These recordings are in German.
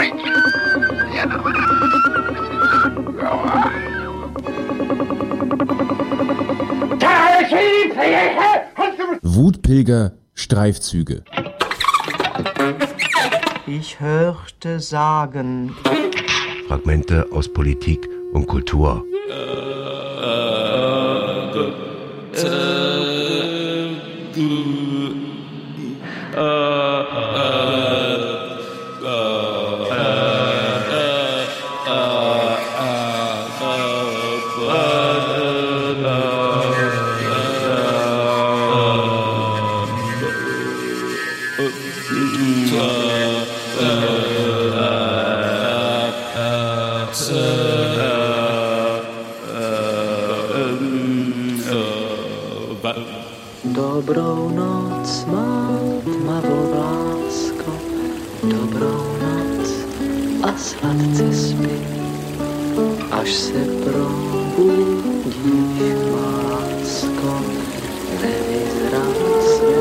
Wutpilger Streifzüge. Ich hörte sagen. Fragmente aus Politik und Kultur. Dobrou noc, má tmavou lásko, dobrou noc a sladce spí, až se probudíš, má lásko, nevyzrásne.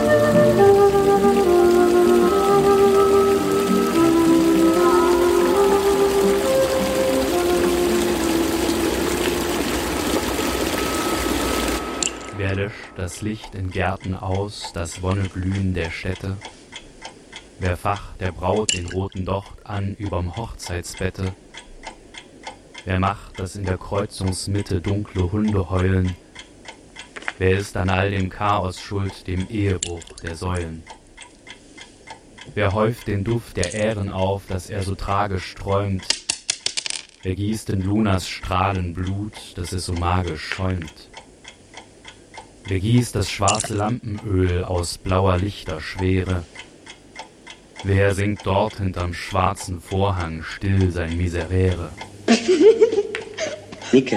Wer löscht das Licht in Gärten aus, das Wonneglühen der Städte? Wer facht der Braut den roten Docht an überm Hochzeitsbette? Wer macht, dass in der Kreuzungsmitte dunkle Hunde heulen? Wer ist an all dem Chaos schuld, dem Ehebruch der Säulen? Wer häuft den Duft der Ähren auf, dass er so tragisch träumt? Wer gießt in Lunas Strahlen Blut, dass es so magisch schäumt? Wer gießt das schwarze Lampenöl aus blauer Lichterschwere? Wer singt dort hinterm schwarzen Vorhang still sein Miserere? Nicke.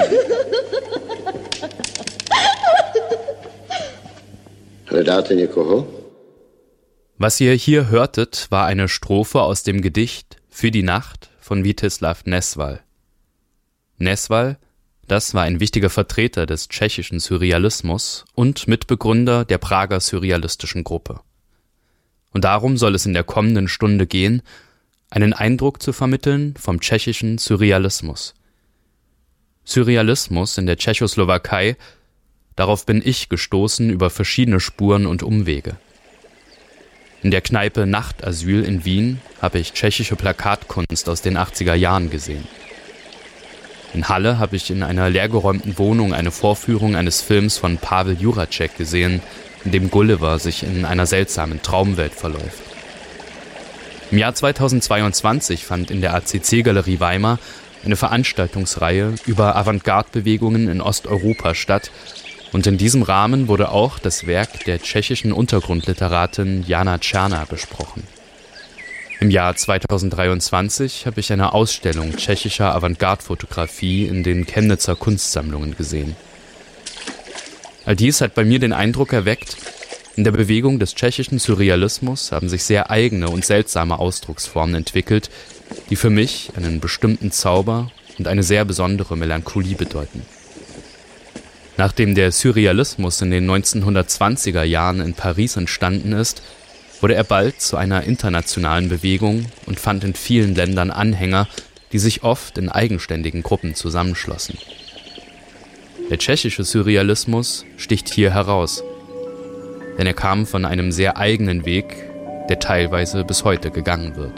Hledáte někoho? Was ihr hier hörtet, war eine Strophe aus dem Gedicht Für die Nacht von Vítězslav Nezval. Nezval, das war ein wichtiger Vertreter des tschechischen Surrealismus und Mitbegründer der Prager surrealistischen Gruppe. Und darum soll es in der kommenden Stunde gehen, einen Eindruck zu vermitteln vom tschechischen Surrealismus. Surrealismus in der Tschechoslowakei, darauf bin ich gestoßen über verschiedene Spuren und Umwege. In der Kneipe Nachtasyl in Wien habe ich tschechische Plakatkunst aus den 80er Jahren gesehen. In Halle habe ich in einer leergeräumten Wohnung eine Vorführung eines Films von Pavel Juracek gesehen, in dem Gulliver sich in einer seltsamen Traumwelt verläuft. Im Jahr 2022 fand in der ACC-Galerie Weimar eine Veranstaltungsreihe über Avantgarde-Bewegungen in Osteuropa statt, und in diesem Rahmen wurde auch das Werk der tschechischen Untergrundliteratin Jana Černá besprochen. Im Jahr 2023 habe ich eine Ausstellung tschechischer Avantgarde-Fotografie in den Chemnitzer Kunstsammlungen gesehen. All dies hat bei mir den Eindruck erweckt, in der Bewegung des tschechischen Surrealismus haben sich sehr eigene und seltsame Ausdrucksformen entwickelt, die für mich einen bestimmten Zauber und eine sehr besondere Melancholie bedeuten. Nachdem der Surrealismus in den 1920er Jahren in Paris entstanden ist, wurde er bald zu einer internationalen Bewegung und fand in vielen Ländern Anhänger, die sich oft in eigenständigen Gruppen zusammenschlossen. Der tschechische Surrealismus sticht hier heraus, denn er kam von einem sehr eigenen Weg, der teilweise bis heute gegangen wird.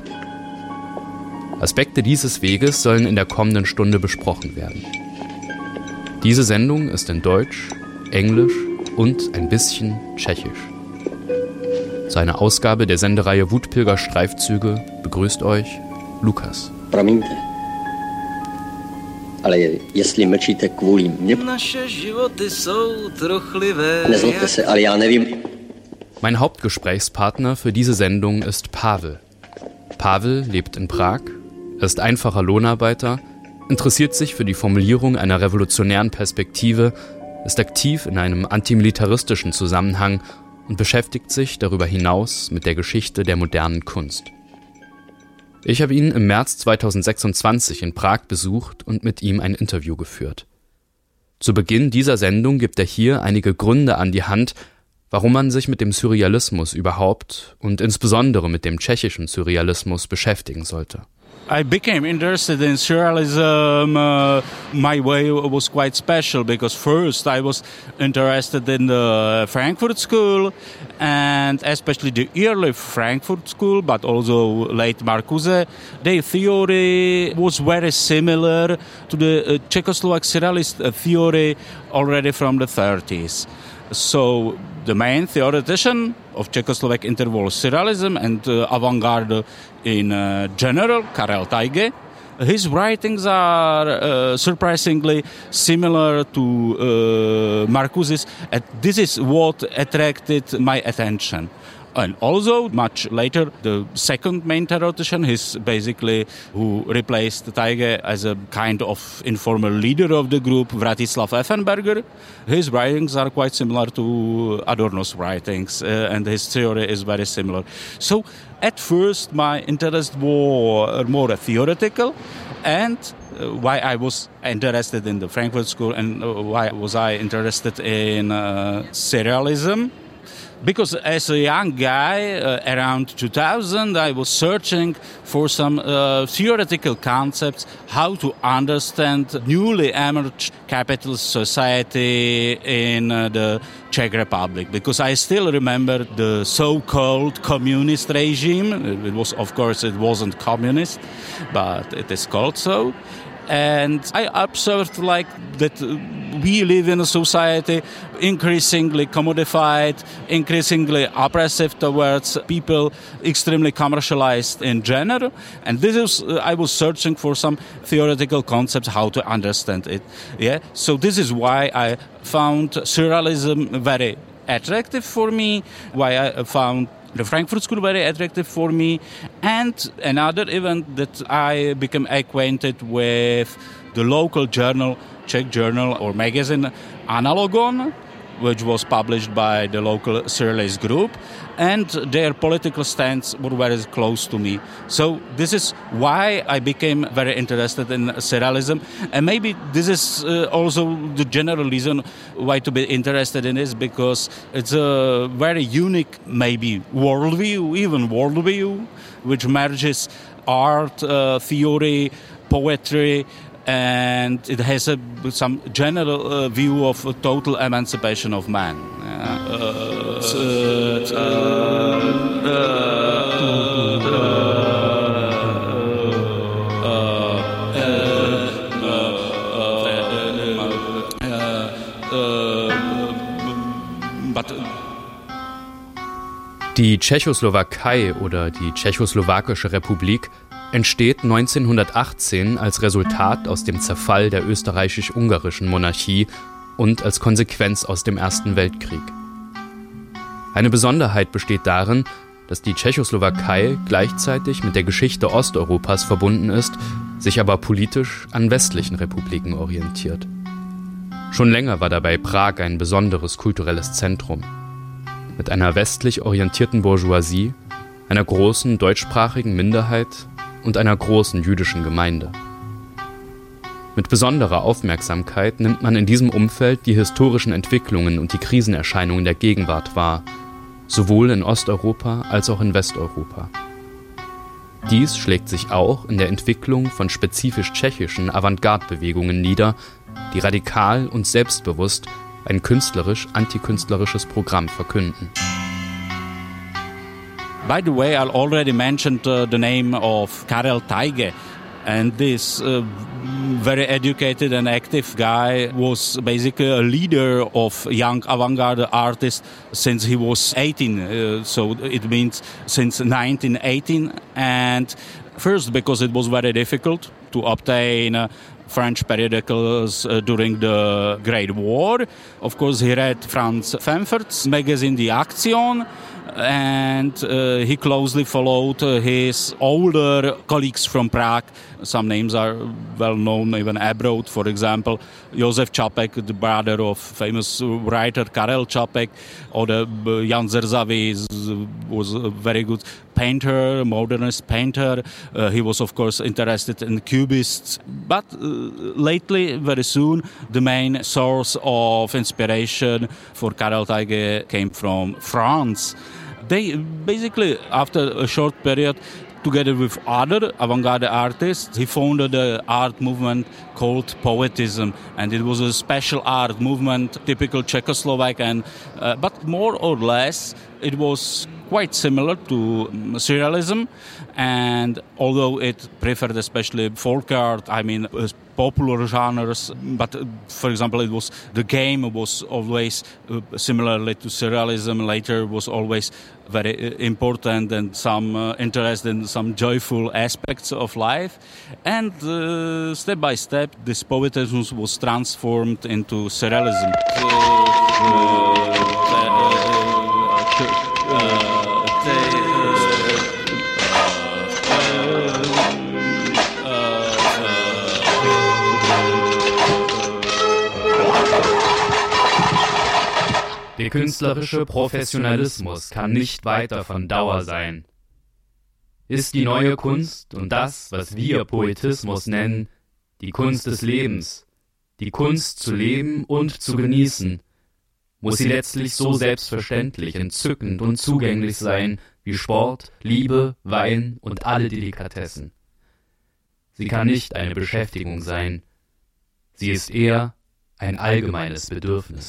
Aspekte dieses Weges sollen in der kommenden Stunde besprochen werden. Diese Sendung ist in Deutsch, Englisch und ein bisschen Tschechisch. Zu einer Ausgabe der Sendereihe Wutpilger Streifzüge begrüßt euch Lukas. Promiňte. Ale jestli mlčíte kvůli mě... Naše životy jsou trochlivé. Nezlobte se, ale já nevím... Mein Hauptgesprächspartner für diese Sendung ist Pavel. Pavel lebt in Prag, ist einfacher Lohnarbeiter, interessiert sich für die Formulierung einer revolutionären Perspektive, ist aktiv in einem antimilitaristischen Zusammenhang und beschäftigt sich darüber hinaus mit der Geschichte der modernen Kunst. Ich habe ihn im März 2026 in Prag besucht und mit ihm ein Interview geführt. Zu Beginn dieser Sendung gibt er hier einige Gründe an die Hand, warum man sich mit dem Surrealismus überhaupt und insbesondere mit dem tschechischen Surrealismus beschäftigen sollte. I became interested in surrealism. My way was quite special because first I was interested in the Frankfurt School, and especially the early Frankfurt School, but also late Marcuse. Their theory was very similar to the Czechoslovak surrealist theory already from the 30s. So the main theoretician of Czechoslovak interval surrealism and avant-garde in general, Karel Tajge. His writings are surprisingly similar to Marcuse's, and this is what attracted my attention. And also, much later, the second main theoretician, he's basically who replaced Tajge as a kind of informal leader of the group, Vratislav Effenberger. His writings are quite similar to Adorno's writings, and his theory is very similar. So, at first, my interest was more theoretical, and why I was interested in the Frankfurt School and why was I interested in surrealism. Because as a young guy, around 2000, I was searching for some theoretical concepts, how to understand newly emerged capitalist society in the Czech Republic. Because I still remember the so-called communist regime. It was, of course, it wasn't communist, but it is called so. And I observed that we live in a society increasingly commodified, increasingly oppressive towards people, extremely commercialized in general. And this is, I was searching for some theoretical concepts how to understand it. Yeah. So this is why I found surrealism very attractive for me, why I found the Frankfurt School very attractive for me, and another event that I became acquainted with the local journal, Czech journal or magazine Analogon, which was published by the local surrealist group, and their political stance were very close to me. So this is why I became very interested in surrealism, and maybe this is also the general reason why to be interested in this, because it's a very unique, maybe worldview, which merges art, theory, poetry, and it has some general view of total emancipation of man. Die Tschechoslowakei oder die Tschechoslowakische Republik entsteht 1918 als Resultat aus dem Zerfall der österreichisch-ungarischen Monarchie und als Konsequenz aus dem Ersten Weltkrieg. Eine Besonderheit besteht darin, dass die Tschechoslowakei gleichzeitig mit der Geschichte Osteuropas verbunden ist, sich aber politisch an westlichen Republiken orientiert. Schon länger war dabei Prag ein besonderes kulturelles Zentrum. Mit einer westlich orientierten Bourgeoisie, einer großen deutschsprachigen Minderheit und einer großen jüdischen Gemeinde. Mit besonderer Aufmerksamkeit nimmt man in diesem Umfeld die historischen Entwicklungen und die Krisenerscheinungen der Gegenwart wahr, sowohl in Osteuropa als auch in Westeuropa. Dies schlägt sich auch in der Entwicklung von spezifisch tschechischen Avantgarde-Bewegungen nieder, die radikal und selbstbewusst ein künstlerisch-antikünstlerisches Programm verkünden. By the way, I already mentioned the name of Karel Tajge, and this very educated and active guy was basically a leader of young avant-garde artists since he was 18, so it means since 1918, and first because it was very difficult to obtain French periodicals during the Great War. Of course, he read Franz Pfeffert's magazine Die Aktion, and he closely followed his older colleagues from Prague. Some names are well known even abroad. For example, Josef Čapek, the brother of famous writer Karel Čapek, or Jan Zrzavi was a very good painter, modernist painter. He was, of course, interested in Cubists. But lately, very soon, the main source of inspiration for Karel Tajge came from France. They basically, after a short period, together with other avant-garde artists, he founded an art movement called Poetism, and it was a special art movement, typical Czechoslovak, but more or less it was quite similar to surrealism, and although it preferred especially folk art, popular genres, but for example, the game was always similarly to surrealism. Later was always very important and some interest in some joyful aspects of life, and step by step, this poetism was transformed into surrealism. Der künstlerische Professionalismus kann nicht weiter von Dauer sein. Ist die neue Kunst und das, was wir Poetismus nennen, die Kunst des Lebens, die Kunst zu leben und zu genießen, muss sie letztlich so selbstverständlich, entzückend und zugänglich sein wie Sport, Liebe, Wein und alle Delikatessen. Sie kann nicht eine Beschäftigung sein, sie ist eher ein allgemeines Bedürfnis.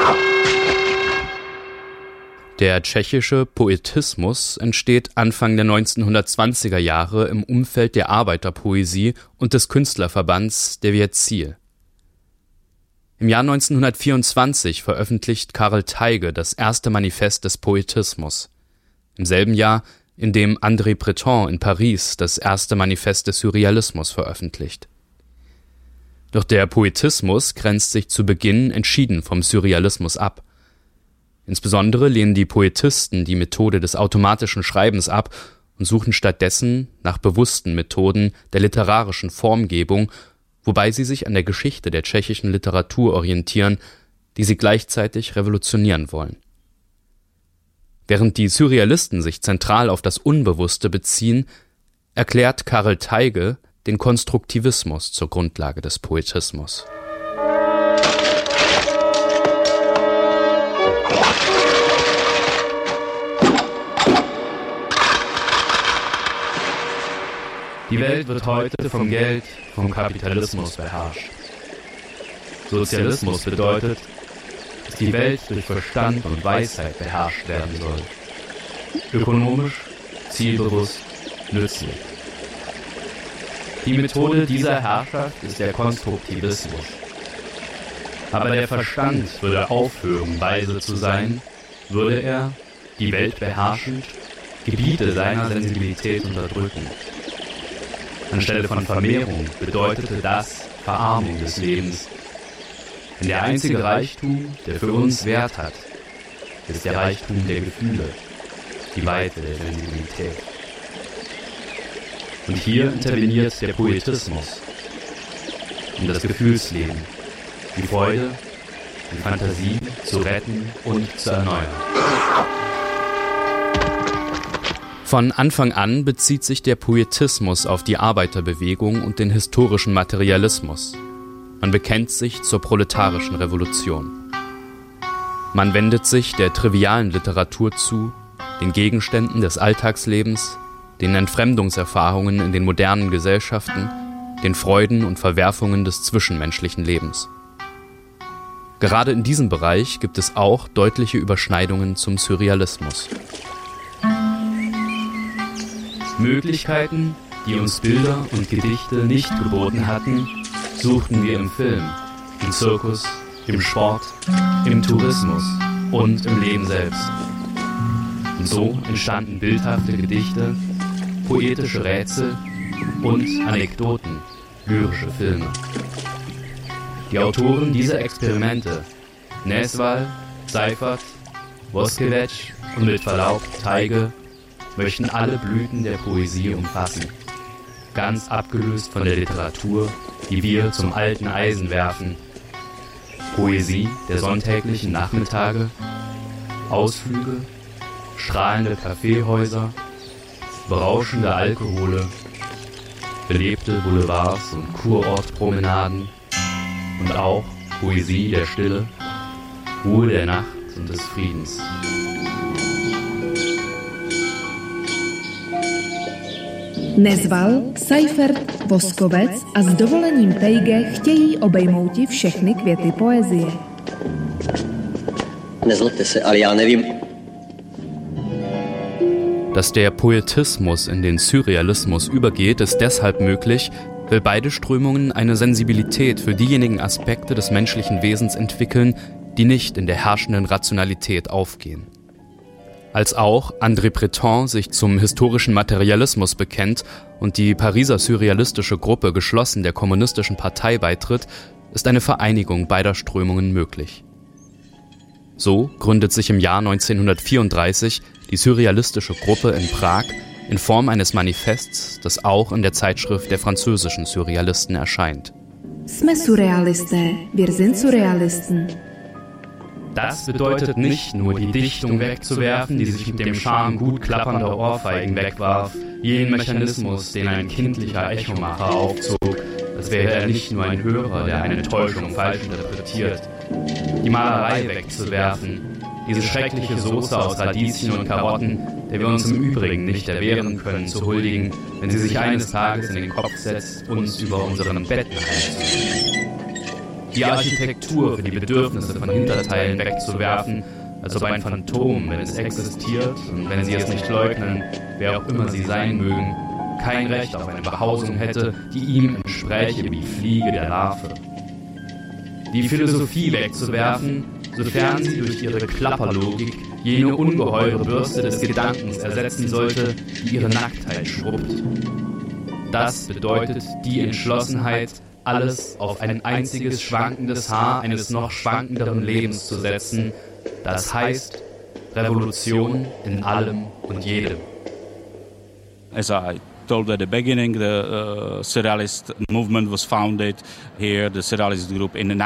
Der tschechische Poetismus entsteht Anfang der 1920er Jahre im Umfeld der Arbeiterpoesie und des Künstlerverbands der Většina. Im Jahr 1924 veröffentlicht Karel Teige das erste Manifest des Poetismus. Im selben Jahr, in dem André Breton in Paris das erste Manifest des Surrealismus veröffentlicht. Doch der Poetismus grenzt sich zu Beginn entschieden vom Surrealismus ab. Insbesondere lehnen die Poetisten die Methode des automatischen Schreibens ab und suchen stattdessen nach bewussten Methoden der literarischen Formgebung, wobei sie sich an der Geschichte der tschechischen Literatur orientieren, die sie gleichzeitig revolutionieren wollen. Während die Surrealisten sich zentral auf das Unbewusste beziehen, erklärt Karel Teige den Konstruktivismus zur Grundlage des Poetismus. Die Welt wird heute vom Geld, vom Kapitalismus beherrscht. Sozialismus bedeutet, dass die Welt durch Verstand und Weisheit beherrscht werden soll. Ökonomisch, zielbewusst, nützlich. Die Methode dieser Herrschaft ist der Konstruktivismus. Aber der Verstand würde aufhören, weise zu sein, würde er, die Welt beherrschend, Gebiete seiner Sensibilität unterdrücken. Anstelle von Vermehrung bedeutete das Verarmung des Lebens. Denn der einzige Reichtum, der für uns Wert hat, ist der Reichtum der Gefühle, die Weite der Sensibilität. Und hier interveniert der Poetismus, um das Gefühlsleben, die Freude, die Fantasie zu retten und zu erneuern. Von Anfang an bezieht sich der Poetismus auf die Arbeiterbewegung und den historischen Materialismus. Man bekennt sich zur proletarischen Revolution. Man wendet sich der trivialen Literatur zu, den Gegenständen des Alltagslebens, den Entfremdungserfahrungen in den modernen Gesellschaften, den Freuden und Verwerfungen des zwischenmenschlichen Lebens. Gerade in diesem Bereich gibt es auch deutliche Überschneidungen zum Surrealismus. Möglichkeiten, die uns Bilder und Gedichte nicht geboten hatten, suchten wir im Film, im Zirkus, im Sport, im Tourismus und im Leben selbst. Und so entstanden bildhafte Gedichte, poetische Rätsel und Anekdoten, lyrische Filme. Die Autoren dieser Experimente, Nesval, Seifert, Voskevec und mit Verlaub Teige, möchten alle Blüten der Poesie umfassen, ganz abgelöst von der Literatur, die wir zum alten Eisen werfen. Poesie der sonntäglichen Nachmittage, Ausflüge, strahlende Kaffeehäuser, berauschende Alkohole, belebte Boulevards und Kurortpromenaden und auch Poesie der Stille, Ruhe der Nacht und des Friedens. Nezval, Seifert, Voskovec a s dovolením Teige chtějí obejmouti všechny květy poezie. Nezlobte se, ale já nevím. Dass der Poetismus in den Surrealismus übergeht, ist deshalb möglich, weil beide Strömungen eine Sensibilität für diejenigen Aspekte des menschlichen Wesens entwickeln, die nicht in der herrschenden Rationalität aufgehen. Als auch André Breton sich zum historischen Materialismus bekennt und die Pariser surrealistische Gruppe geschlossen der Kommunistischen Partei beitritt, ist eine Vereinigung beider Strömungen möglich. So gründet sich im Jahr 1934 die surrealistische Gruppe in Prag in Form eines Manifests, das auch in der Zeitschrift der französischen Surrealisten erscheint. Jsme surrealisté, wir sind Surrealisten. Das bedeutet nicht nur, die Dichtung wegzuwerfen, die sich mit dem Charme gut klappernder Ohrfeigen wegwarf, jenen Mechanismus, den ein kindlicher Echomacher aufzog, als wäre er nicht nur ein Hörer, der eine Täuschung falsch interpretiert. Die Malerei wegzuwerfen, diese schreckliche Soße aus Radieschen und Karotten, der wir uns im Übrigen nicht erwehren können, zu huldigen, wenn sie sich eines Tages in den Kopf setzt, uns über unseren Betten heimzuziehen. Die Architektur für die Bedürfnisse von Hinterteilen wegzuwerfen, als ob ein Phantom, wenn es existiert und wenn sie es nicht leugnen, wer auch immer sie sein mögen, kein Recht auf eine Behausung hätte, die ihm entspräche wie Fliege der Larve. Die Philosophie wegzuwerfen, sofern sie durch ihre Klapperlogik jene ungeheure Bürste des Gedankens ersetzen sollte, die ihre Nacktheit schrubbt. Das bedeutet die Entschlossenheit, alles auf ein einziges schwankendes Haar eines noch schwankenderen Lebens zu setzen, das heißt Revolution in allem und jedem. As I told at the beginning, the Surrealist movement was founded here, the Surrealist group, in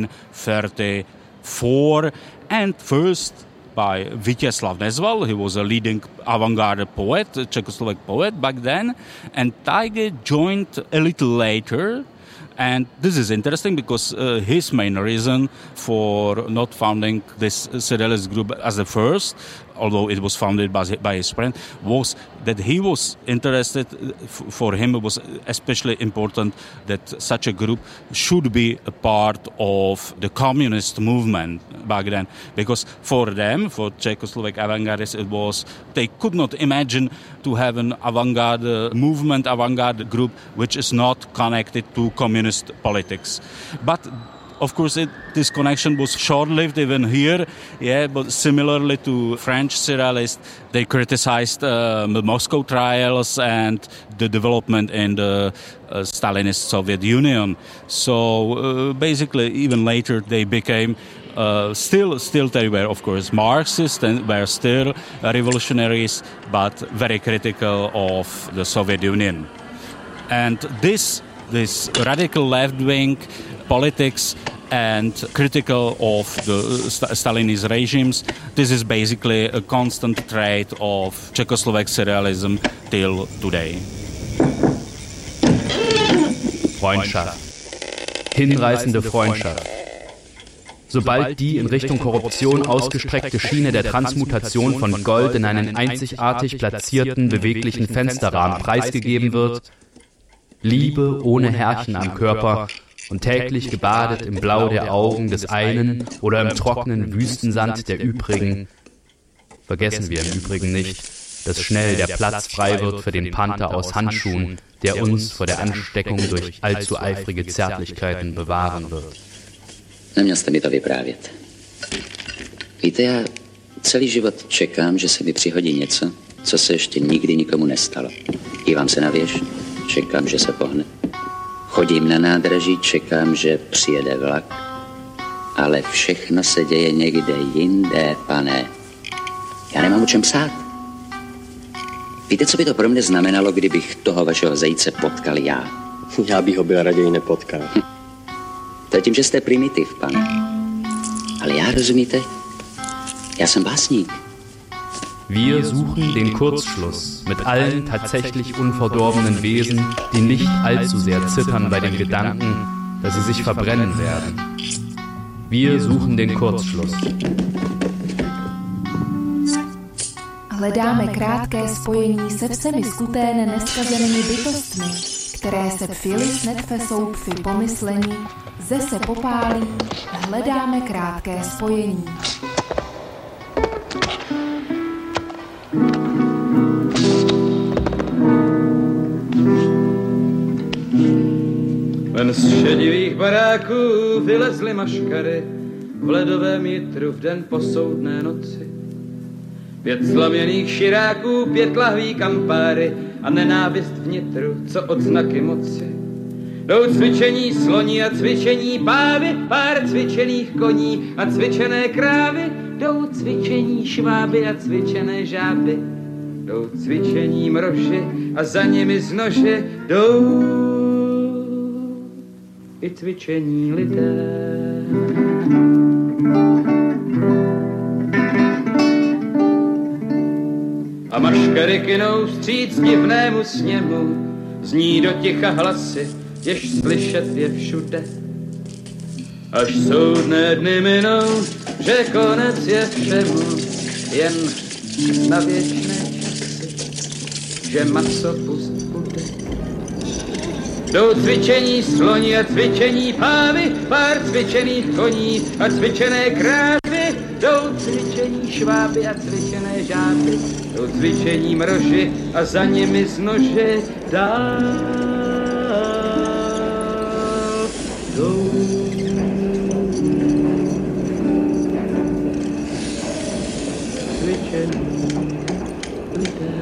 1934, and first by Vítězslav Nezval. He was a leading avant-garde poet, a Czechoslovak poet back then, and Teige joined a little later. And this is interesting because his main reason for not founding this Surrealist group as the first, although it was founded by his friend, was that he was interested, for him it was especially important that such a group should be a part of the communist movement back then. Because for them, for Czechoslovak avant-gardists, it was, they could not imagine to have an avant-garde movement, avant-garde group, which is not connected to communist politics. But of course, this connection was short-lived even here. Yeah, but similarly to French surrealists, they criticized the Moscow trials and the development in the Stalinist Soviet Union. So basically, even later, they became still they were, of course, Marxists and were still revolutionaries, but very critical of the Soviet Union. And this radical left-wing politics and critical of the Stalinist regimes, this is basically a constant trait of Czechoslovak surrealism till today. Freundschaft. Hinreißende Freundschaft. Sobald die in Richtung Korruption ausgestreckte Schiene der Transmutation von Gold in einen einzigartig platzierten, beweglichen Fensterrahmen preisgegeben wird, Liebe ohne Härchen am Körper und täglich gebadet im Blau der Augen des einen oder im trockenen Wüstensand der übrigen, vergessen wir im Übrigen nicht, dass schnell der Platz frei wird für den Panther aus Handschuhen, der uns vor der Ansteckung durch allzu eifrige Zärtlichkeiten bewahren wird. Neměl jste mi to vyprávět. Víte, já celý život čekám, že se mi přihodí něco, co se ještě nikdy nikomu nestalo. Dívám se na věž, čekám, že se pohne. Chodím na nádraží, čekám, že přijede vlak. Ale všechno se děje někde jinde, pane. Já nemám o čem psát. Víte, co by to pro mě znamenalo, kdybych toho vašeho zajíce potkal já? Já bych ho byl raději nepotkal. To je tím, že jste primitiv, pane. Ale já, rozumíte, já jsem básník. Wir suchen den Kurzschluss mit allen tatsächlich unverdorbenen Wesen, die nicht allzu sehr zittern bei dem Gedanken, dass sie sich verbrennen werden. Wir suchen den Kurzschluss. Hledáme krátké spojení se všemi skuténe neskazenými bytostmi, které se pfili snetfe soupfy pomyslení, zese popálí, hledáme krátké spojení. Ven z šedivých baráků vylezly maškary v ledovém jitru v den posoudné noci. 5 slaměných širáků, 5 lahví kampáry a nenávist vnitru, co odznaky moci. Jdou cvičení sloní a cvičení pávy, pár cvičených koní a cvičené krávy. Jdou cvičení šváby a cvičené žáby. Jdou cvičení mroži a za nimi z nože jdou i cvičení lidé. A maškary kynou vstříc divnému sněmu, zní do ticha hlasy, jež slyšet je všude. Až soudné dny minou, že konec je všemu, jen na věčné časy, že maso pust bude. Jdou cvičení sloní a cvičení pávy, pár cvičených koní a cvičené krávy. Jdou cvičení šváby a cvičené žáby. Jdou cvičení mroži a za nimi z nože dál. Jdou cvičení lidé.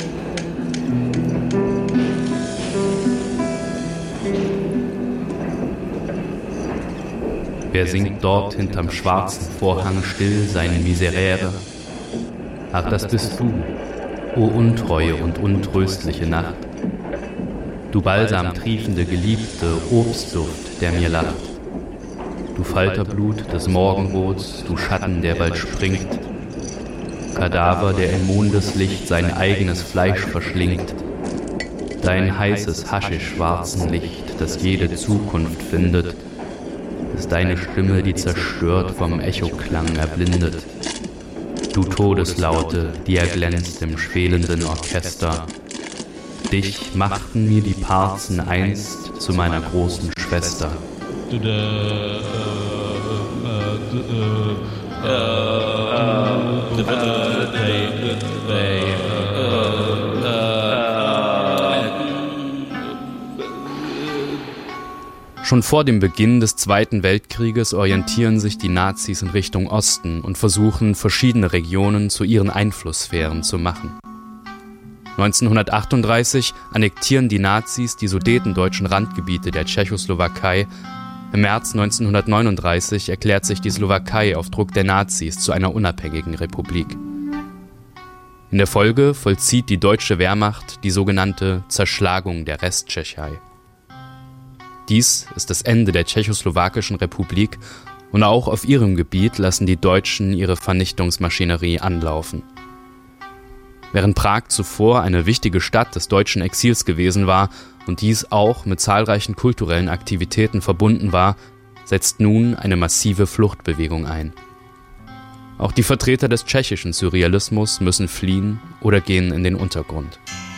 Wer singt dort hinterm schwarzen Vorhang still sein Miserere? Ach, das bist du, o untreue und untröstliche Nacht. Du balsam triefende Geliebte, Obstduft, der mir lacht. Du Falterblut des Morgenrots, du Schatten, der bald springt. Kadaver, der im Mondeslicht sein eigenes Fleisch verschlingt. Dein heißes Haschisch-schwarzen Licht, das jede Zukunft findet, ist deine Stimme, die zerstört vom Echoklang erblindet. Du Todeslaute, die erglänzt im schwelenden Orchester. Dich machten mir die Parzen einst zu meiner großen Schwester. Schon vor dem Beginn des Zweiten Weltkrieges orientieren sich die Nazis in Richtung Osten und versuchen, verschiedene Regionen zu ihren Einflusssphären zu machen. 1938 annektieren die Nazis die sudetendeutschen Randgebiete der Tschechoslowakei. Im März 1939 erklärt sich die Slowakei auf Druck der Nazis zu einer unabhängigen Republik. In der Folge vollzieht die deutsche Wehrmacht die sogenannte Zerschlagung der Resttschechei. Dies ist das Ende der Tschechoslowakischen Republik und auch auf ihrem Gebiet lassen die Deutschen ihre Vernichtungsmaschinerie anlaufen. Während Prag zuvor eine wichtige Stadt des deutschen Exils gewesen war und dies auch mit zahlreichen kulturellen Aktivitäten verbunden war, setzt nun eine massive Fluchtbewegung ein. Auch die Vertreter des tschechischen Surrealismus müssen fliehen oder gehen in den Untergrund.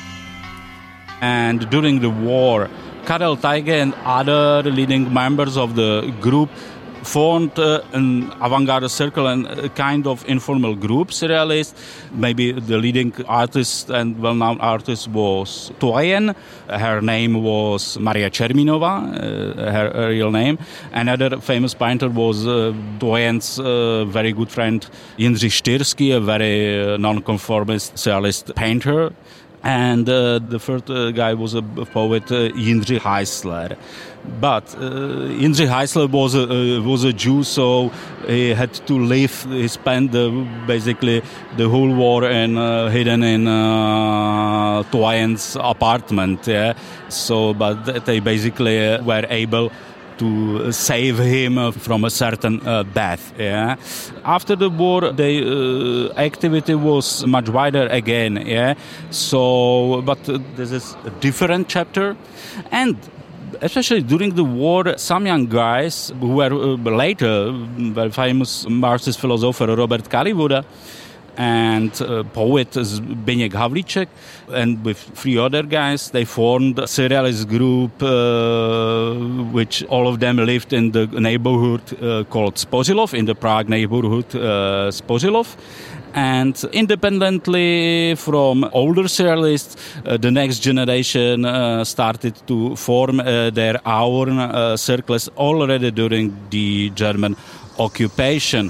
And during the war, Karel Teige and other leading members of the group formed an avant-garde circle and a kind of informal group, surrealist. Maybe the leading artist and well-known artist was Toyen. Her name was Maria Čerminova, her real name. Another famous painter was Toyen's very good friend Jindřich Štýrský, a very non-conformist surrealist painter. And the third guy was a poet, Jindřich Heisler. But Jindřich Heisler was a Jew, so he had to live. He spent basically the whole war hidden in Toyen's apartment. Yeah. So, but they basically were able to save him from a certain death. Yeah. After the war, the activity was much wider again. Yeah. So, but this is a different chapter, and especially during the war, some young guys who were later very famous Marxist philosopher Robert Kalivoda, and poet Zbigniew Havlicek, and with 3 other guys, they formed a surrealist group, which all of them lived in the neighborhood called Sposilov, in the Prague neighborhood Sposilov. And independently from older surrealists, the next generation started to form their own circles already during the German occupation.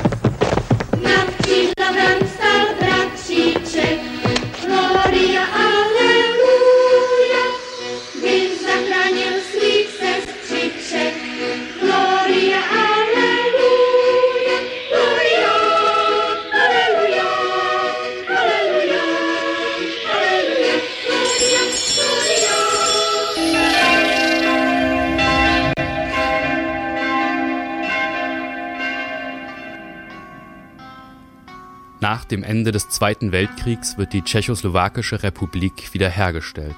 Nach dem Ende des Zweiten Weltkriegs wird die Tschechoslowakische Republik wiederhergestellt.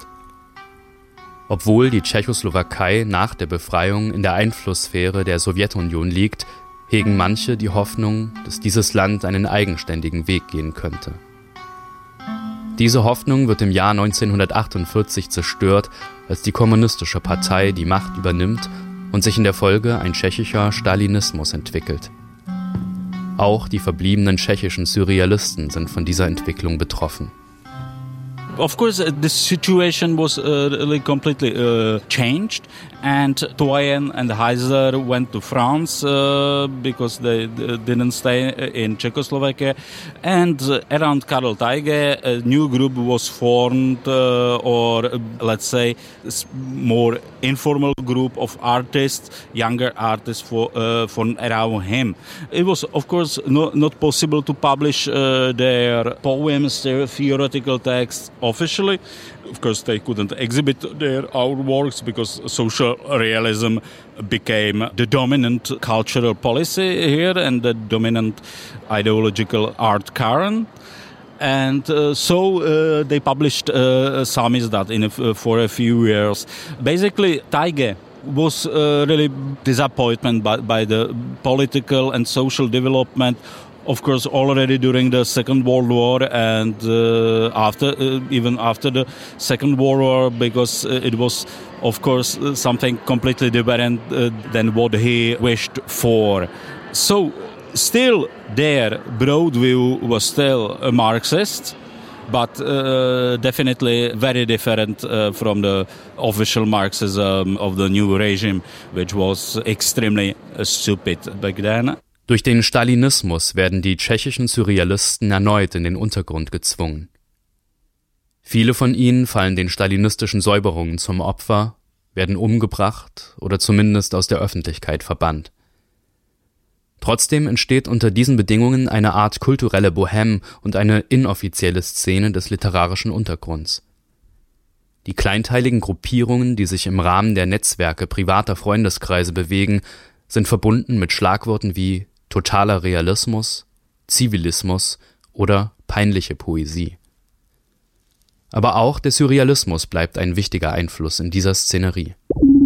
Obwohl die Tschechoslowakei nach der Befreiung in der Einflusssphäre der Sowjetunion liegt, hegen manche die Hoffnung, dass dieses Land einen eigenständigen Weg gehen könnte. Diese Hoffnung wird im Jahr 1948 zerstört, als die Kommunistische Partei die Macht übernimmt und sich in der Folge ein tschechischer Stalinismus entwickelt. Auch die verbliebenen tschechischen Surrealisten sind von dieser Entwicklung betroffen. Of course, the situation was really completely changed, and Toyen and Heiser went to France because they didn't stay in Czechoslovakia. And around Karel Teige, a new group was formed, or let's say more informal group of artists, younger artists from around him. It was, of course, not possible to publish their poems, their theoretical texts officially. Of course, they couldn't exhibit their artworks because social realism became the dominant cultural policy here and the dominant ideological art current. And so they published Samizdat for a few years. Basically, Teige was really disappointed by the political and social development, of course, already during the Second World War and even after the Second World War, because it was, of course, something completely different than what he wished for. So, still, their broad view was still a Marxist, but definitely very different from the official Marxism of the new regime, which was extremely stupid back then. Durch den Stalinismus werden die tschechischen Surrealisten erneut in den Untergrund gezwungen. Viele von ihnen fallen den stalinistischen Säuberungen zum Opfer, werden umgebracht oder zumindest aus der Öffentlichkeit verbannt. Trotzdem entsteht unter diesen Bedingungen eine Art kulturelle Bohème und eine inoffizielle Szene des literarischen Untergrunds. Die kleinteiligen Gruppierungen, die sich im Rahmen der Netzwerke privater Freundeskreise bewegen, sind verbunden mit Schlagworten wie totaler Realismus, Zivilismus oder peinliche Poesie. Aber auch der Surrealismus bleibt ein wichtiger Einfluss in dieser Szenerie.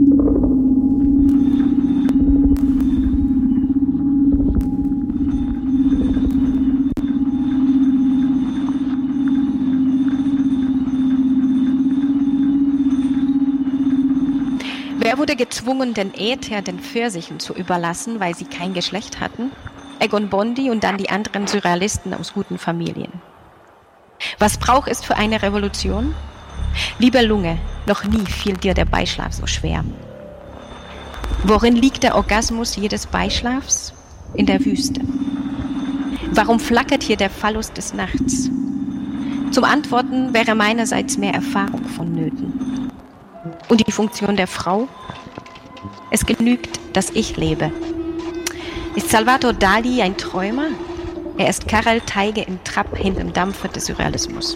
Wer wurde gezwungen, den Äther den Pfirsichen zu überlassen, weil sie kein Geschlecht hatten? Egon Bondy und dann die anderen Surrealisten aus guten Familien. Was braucht es für eine Revolution? Liebe Lunge, noch nie fiel dir der Beischlaf so schwer. Worin liegt der Orgasmus jedes Beischlafs? In der Wüste. Warum flackert hier der Phallus des Nachts? Zum Antworten wäre meinerseits mehr Erfahrung vonnöten. Und die Funktion der Frau? Es genügt, dass ich lebe. Ist Salvador Dali ein Träumer? Er ist Karel Teige im Trab hinterm Dampfer des Surrealismus.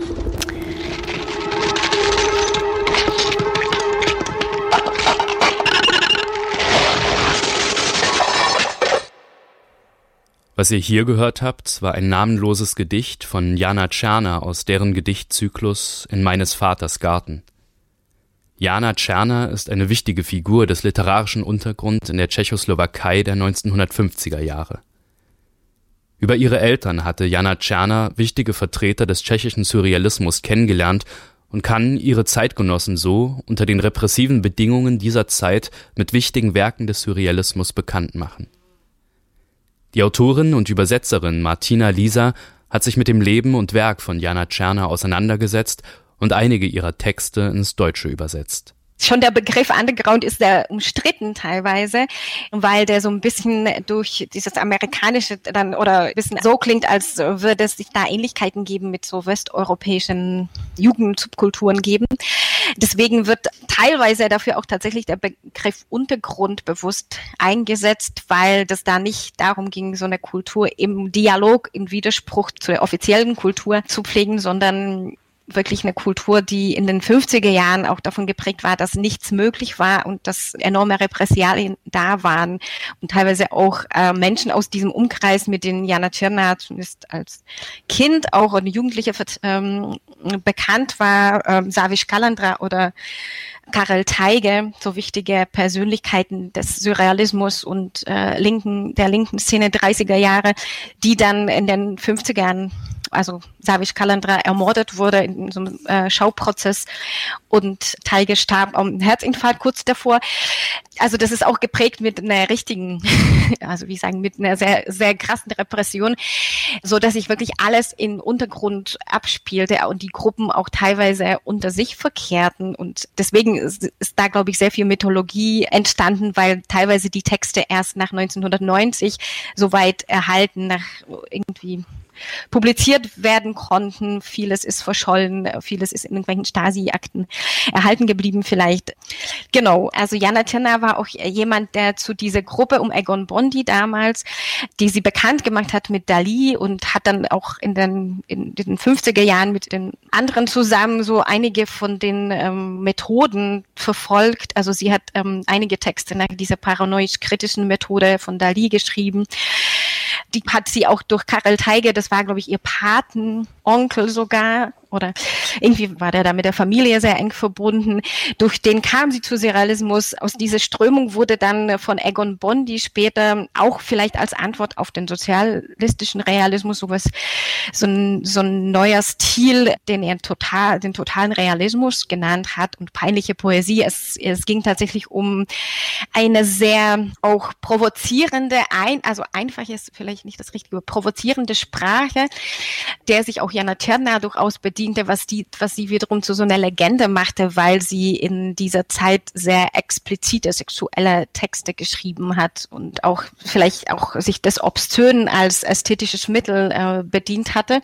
Was ihr hier gehört habt, war ein namenloses Gedicht von Jana Czerna aus deren Gedichtzyklus In meines Vaters Garten. Jana Czerna ist eine wichtige Figur des literarischen Untergrunds in der Tschechoslowakei der 1950er Jahre. Über ihre Eltern hatte Jana Tscherna wichtige Vertreter des tschechischen Surrealismus kennengelernt und kann ihre Zeitgenossen so unter den repressiven Bedingungen dieser Zeit mit wichtigen Werken des Surrealismus bekannt machen. Die Autorin und Übersetzerin Martina Lisa hat sich mit dem Leben und Werk von Jana Tscherna auseinandergesetzt und einige ihrer Texte ins Deutsche übersetzt. Schon der Begriff Underground ist sehr umstritten teilweise, weil der so ein bisschen durch dieses amerikanische dann oder ein bisschen so klingt, als würde es sich da Ähnlichkeiten geben mit so westeuropäischen Jugendsubkulturen geben. Deswegen wird teilweise dafür auch tatsächlich der Begriff Untergrund bewusst eingesetzt, weil das da nicht darum ging, so eine Kultur im Dialog, im Widerspruch zu der offiziellen Kultur zu pflegen, sondern wirklich eine Kultur, die in den 50er Jahren auch davon geprägt war, dass nichts möglich war und dass enorme Repressalien da waren und teilweise auch Menschen aus diesem Umkreis, mit denen Jana Tscherna zumindest als Kind auch und Jugendliche bekannt war, Saviš Kalandra oder Karel Teige, so wichtige Persönlichkeiten des Surrealismus und der linken Szene 30er Jahre, die dann in den 50er Jahren, also Saviš Kalandra ermordet wurde in so einem Schauprozess und Teige starb am Herzinfarkt kurz davor. Also das ist auch geprägt mit einer richtigen, also wie sagen, mit einer sehr, sehr krassen Repression, so dass sich wirklich alles im Untergrund abspielte und die Gruppen auch teilweise unter sich verkehrten. Und deswegen ist da, glaube ich, sehr viel Mythologie entstanden, weil teilweise die Texte erst nach 1990 soweit erhalten, nach irgendwie publiziert werden konnten. Vieles ist verschollen, vieles ist in irgendwelchen Stasi-Akten erhalten geblieben vielleicht. Genau, also Jana Tscherna war auch jemand, der zu dieser Gruppe um Egon Bondy damals, die sie bekannt gemacht hat mit Dali und hat dann auch in den 50er Jahren mit den anderen zusammen so einige von den Methoden verfolgt. Also sie hat einige Texte nach dieser paranoisch-kritischen Methode von Dali geschrieben. Die hat sie auch durch Karel Teige, das war, glaube ich, ihr Patenonkel sogar, oder irgendwie war der da mit der Familie sehr eng verbunden. Durch den kam sie zu Surrealismus. Aus dieser Strömung wurde dann von Egon Bondy später auch vielleicht als Antwort auf den sozialistischen Realismus so ein neuer Stil, den er den totalen Realismus genannt hat und peinliche Poesie. Es ging tatsächlich um eine sehr auch provozierende, also einfach ist vielleicht nicht das Richtige, provozierende Sprache, der sich auch Jana Tscherna durchaus bediente, was sie wiederum zu so einer Legende machte, weil sie in dieser Zeit sehr explizite sexuelle Texte geschrieben hat und auch vielleicht auch sich des Obszönen als ästhetisches Mittel bedient hatte,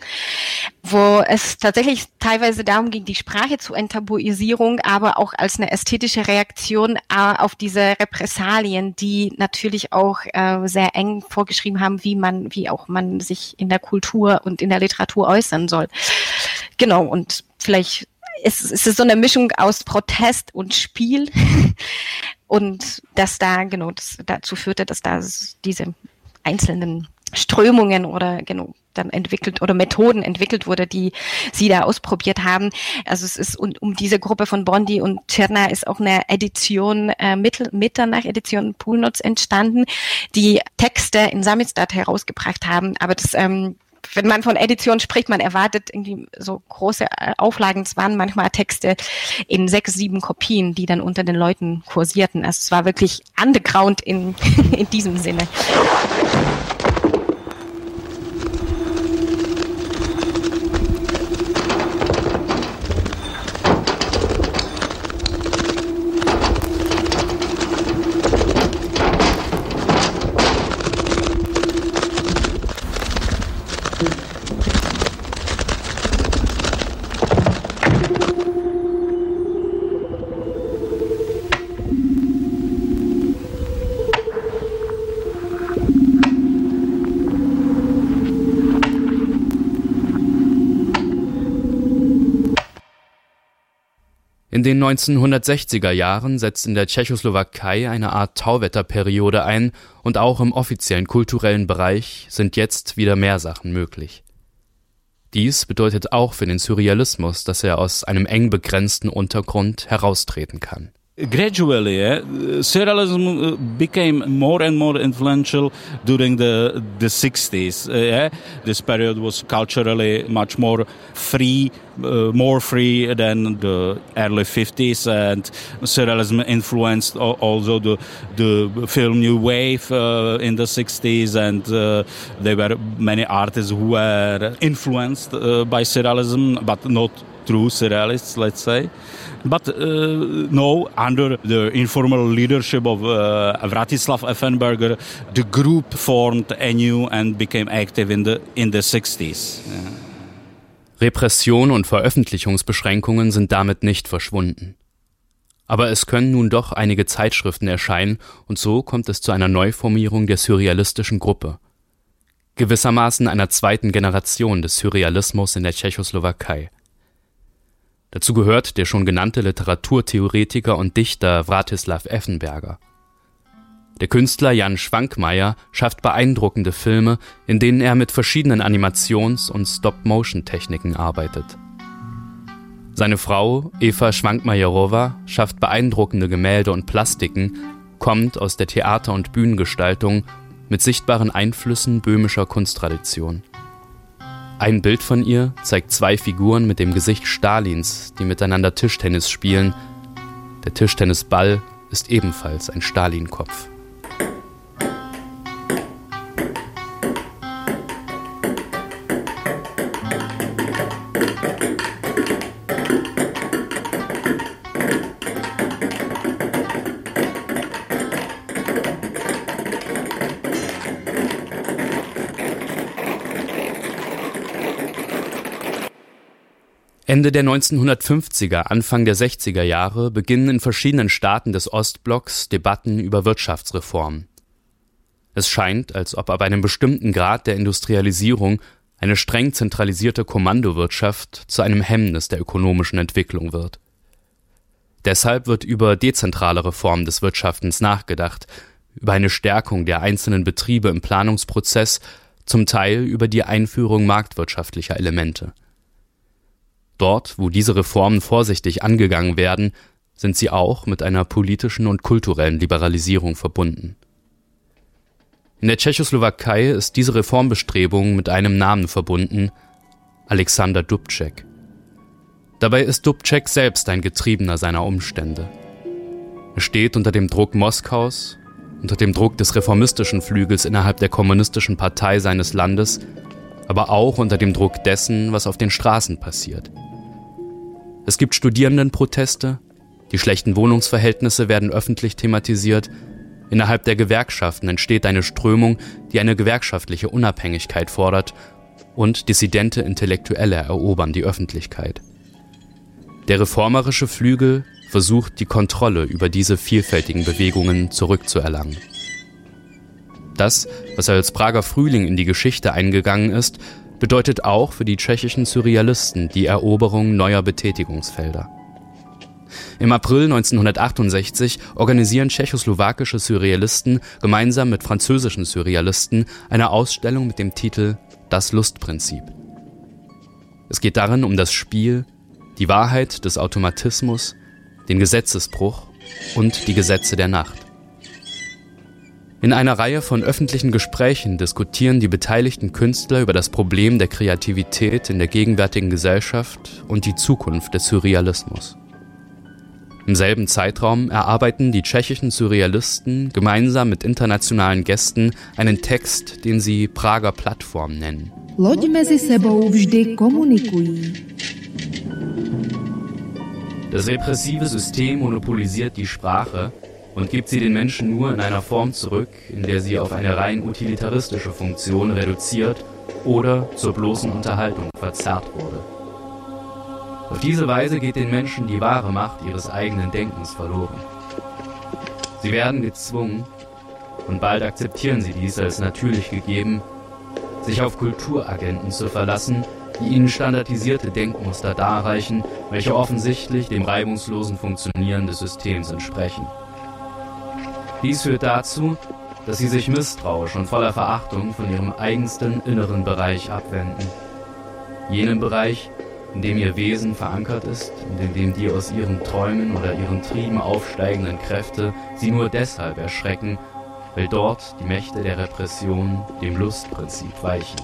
wo es tatsächlich teilweise darum ging, die Sprache zu Enttabuisierung, aber auch als eine ästhetische Reaktion auf diese Repressalien, die natürlich auch sehr eng vorgeschrieben haben, wie auch man sich in der Kultur und in der Literatur äußern soll. Genau, und vielleicht ist es so eine Mischung aus Protest und Spiel und das dazu führte, dass da diese einzelnen Strömungen oder dann entwickelt oder Methoden entwickelt wurde, die sie da ausprobiert haben. Also es ist um diese Gruppe von Bondy und Tscherna ist auch eine Edition, Mitternacht-Edition Půlnoc entstanden, die Texte in Samisdat herausgebracht haben. Aber das wenn man von Edition spricht, man erwartet irgendwie so große Auflagen. Es waren manchmal Texte in 6, 7 Kopien, die dann unter den Leuten kursierten. Also es war wirklich underground in diesem Sinne. In den 1960er Jahren setzt in der Tschechoslowakei eine Art Tauwetterperiode ein und auch im offiziellen kulturellen Bereich sind jetzt wieder mehr Sachen möglich. Dies bedeutet auch für den Surrealismus, dass er aus einem eng begrenzten Untergrund heraustreten kann. Gradually, surrealism became more and more influential during the 60s. This period was culturally much more free than the early 50s, and surrealism influenced also the film New Wave in the 60s, and there were many artists who were influenced by surrealism, but not true surrealists, let's say. But no, under the informal leadership of Vratislav Effenberger, the group formed anew and became active in the 60s. Yeah. Repression und Veröffentlichungsbeschränkungen sind damit nicht verschwunden. Aber es können nun doch einige Zeitschriften erscheinen und so kommt es zu einer Neuformierung der surrealistischen Gruppe. Gewissermaßen einer zweiten Generation des Surrealismus in der Tschechoslowakei. Dazu gehört der schon genannte Literaturtheoretiker und Dichter Vratislav Effenberger. Der Künstler Jan Švankmajer schafft beeindruckende Filme, in denen er mit verschiedenen Animations- und Stop-Motion-Techniken arbeitet. Seine Frau, Eva Švankmajerová, schafft beeindruckende Gemälde und Plastiken, kommt aus der Theater- und Bühnengestaltung mit sichtbaren Einflüssen böhmischer Kunsttradition. Ein Bild von ihr zeigt zwei Figuren mit dem Gesicht Stalins, die miteinander Tischtennis spielen. Der Tischtennisball ist ebenfalls ein Stalin-Kopf. Ende der 1950er, Anfang der 60er Jahre beginnen in verschiedenen Staaten des Ostblocks Debatten über Wirtschaftsreform. Es scheint, als ob ab einem bestimmten Grad der Industrialisierung eine streng zentralisierte Kommandowirtschaft zu einem Hemmnis der ökonomischen Entwicklung wird. Deshalb wird über dezentrale Reformen des Wirtschaftens nachgedacht, über eine Stärkung der einzelnen Betriebe im Planungsprozess, zum Teil über die Einführung marktwirtschaftlicher Elemente. Dort, wo diese Reformen vorsichtig angegangen werden, sind sie auch mit einer politischen und kulturellen Liberalisierung verbunden. In der Tschechoslowakei ist diese Reformbestrebung mit einem Namen verbunden: Alexander Dubček. Dabei ist Dubček selbst ein Getriebener seiner Umstände. Er steht unter dem Druck Moskaus, unter dem Druck des reformistischen Flügels innerhalb der kommunistischen Partei seines Landes, aber auch unter dem Druck dessen, was auf den Straßen passiert. Es gibt Studierendenproteste, die schlechten Wohnungsverhältnisse werden öffentlich thematisiert, innerhalb der Gewerkschaften entsteht eine Strömung, die eine gewerkschaftliche Unabhängigkeit fordert, und dissidente Intellektuelle erobern die Öffentlichkeit. Der reformerische Flügel versucht, die Kontrolle über diese vielfältigen Bewegungen zurückzuerlangen. Das, was als Prager Frühling in die Geschichte eingegangen ist, bedeutet auch für die tschechischen Surrealisten die Eroberung neuer Betätigungsfelder. Im April 1968 organisieren tschechoslowakische Surrealisten gemeinsam mit französischen Surrealisten eine Ausstellung mit dem Titel »Das Lustprinzip«. Es geht darin um das Spiel, die Wahrheit des Automatismus, den Gesetzesbruch und die Gesetze der Nacht. In einer Reihe von öffentlichen Gesprächen diskutieren die beteiligten Künstler über das Problem der Kreativität in der gegenwärtigen Gesellschaft und die Zukunft des Surrealismus. Im selben Zeitraum erarbeiten die tschechischen Surrealisten gemeinsam mit internationalen Gästen einen Text, den sie Prager Plattform nennen. Loď mezi sebou vždy komunikují. Das repressive System monopolisiert die Sprache und gibt sie den Menschen nur in einer Form zurück, in der sie auf eine rein utilitaristische Funktion reduziert oder zur bloßen Unterhaltung verzerrt wurde. Auf diese Weise geht den Menschen die wahre Macht ihres eigenen Denkens verloren. Sie werden gezwungen, und bald akzeptieren sie dies als natürlich gegeben, sich auf Kulturagenten zu verlassen, die ihnen standardisierte Denkmuster darreichen, welche offensichtlich dem reibungslosen Funktionieren des Systems entsprechen. Dies führt dazu, dass sie sich misstrauisch und voller Verachtung von ihrem eigensten inneren Bereich abwenden. Jenem Bereich, in dem ihr Wesen verankert ist und in dem die aus ihren Träumen oder ihren Trieben aufsteigenden Kräfte sie nur deshalb erschrecken, weil dort die Mächte der Repression dem Lustprinzip weichen.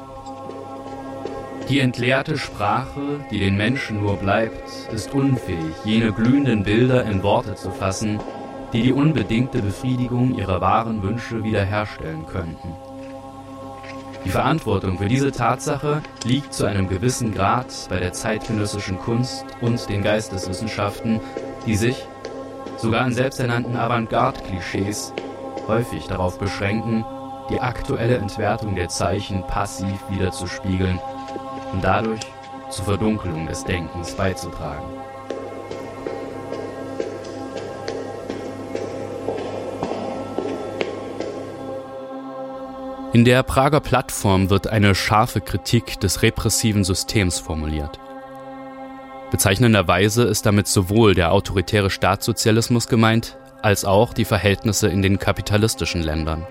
Die entleerte Sprache, die den Menschen nur bleibt, ist unfähig, jene glühenden Bilder in Worte zu fassen, die die unbedingte Befriedigung ihrer wahren Wünsche wiederherstellen könnten. Die Verantwortung für diese Tatsache liegt zu einem gewissen Grad bei der zeitgenössischen Kunst und den Geisteswissenschaften, die sich, sogar in selbsternannten Avantgarde-Klischees, häufig darauf beschränken, die aktuelle Entwertung der Zeichen passiv wiederzuspiegeln und dadurch zur Verdunkelung des Denkens beizutragen. In der Prager Plattform wird eine scharfe Kritik des repressiven Systems formuliert. Bezeichnenderweise ist damit sowohl der autoritäre Staatssozialismus gemeint, als auch die Verhältnisse in den kapitalistischen Ländern.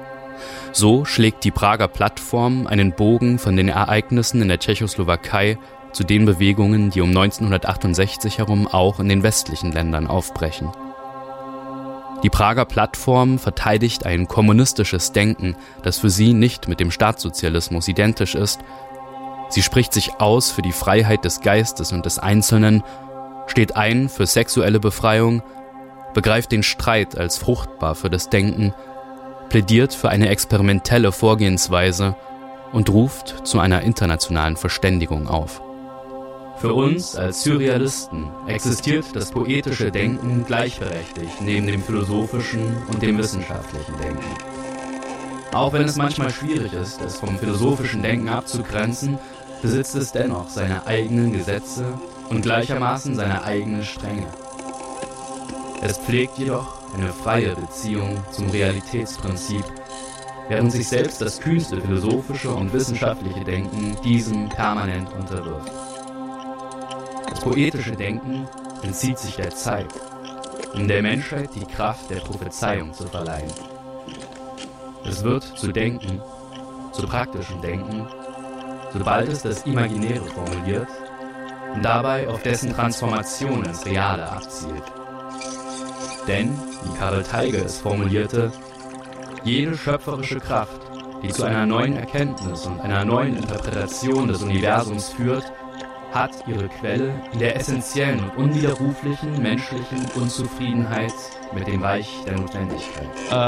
So schlägt die Prager Plattform einen Bogen von den Ereignissen in der Tschechoslowakei zu den Bewegungen, die um 1968 herum auch in den westlichen Ländern aufbrechen. Die Prager Plattform verteidigt ein kommunistisches Denken, das für sie nicht mit dem Staatssozialismus identisch ist. Sie spricht sich aus für die Freiheit des Geistes und des Einzelnen, steht ein für sexuelle Befreiung, begreift den Streit als fruchtbar für das Denken, plädiert für eine experimentelle Vorgehensweise und ruft zu einer internationalen Verständigung auf. Für uns als Surrealisten existiert das poetische Denken gleichberechtigt neben dem philosophischen und dem wissenschaftlichen Denken. Auch wenn es manchmal schwierig ist, es vom philosophischen Denken abzugrenzen, besitzt es dennoch seine eigenen Gesetze und gleichermaßen seine eigene Strenge. Es pflegt jedoch eine freie Beziehung zum Realitätsprinzip, während sich selbst das kühnste philosophische und wissenschaftliche Denken diesem permanent unterwirft. Das poetische Denken entzieht sich der Zeit, um der Menschheit die Kraft der Prophezeiung zu verleihen. Es wird zu Denken, zu praktischem Denken, sobald es das Imaginäre formuliert und dabei auf dessen Transformation ins Reale abzielt. Denn, wie Karl Teige es formulierte, jede schöpferische Kraft, die zu einer neuen Erkenntnis und einer neuen Interpretation des Universums führt, hat ihre Quelle in der essentiellen und unwiderruflichen menschlichen Unzufriedenheit mit dem Reich der Notwendigkeit.